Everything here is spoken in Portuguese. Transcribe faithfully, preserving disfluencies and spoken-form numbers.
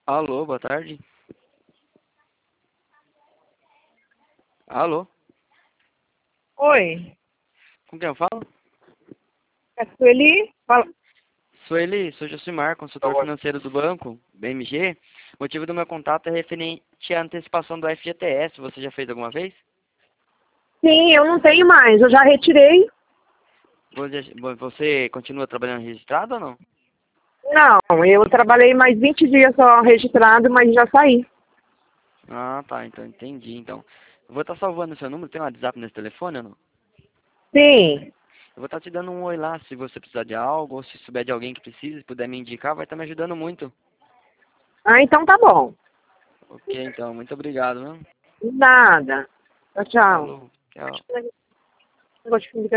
Alô, boa tarde. Alô, Oi, com quem eu falo? é Sueli? Fala. Sueli, sou Josimar, consultor financeiro do banco, B M G. O motivo do meu contato é referente à antecipação do F G T S. Você já fez alguma vez? Sim, eu não tenho mais, eu já retirei. Você você continua trabalhando registrado ou não? Não, eu trabalhei mais vinte dias só registrado, mas já saí. Ah, tá, então entendi. Então, eu vou estar salvando o seu número. Tem um WhatsApp nesse telefone ou não? Sim. Eu vou estar te dando um oi lá se você precisar de algo ou se souber de alguém que precise, puder me indicar, vai estar me ajudando muito. Ah, então tá bom. Ok, então, muito obrigado, viu? Nada. Tchau, tchau. Falou, tchau. Negócio de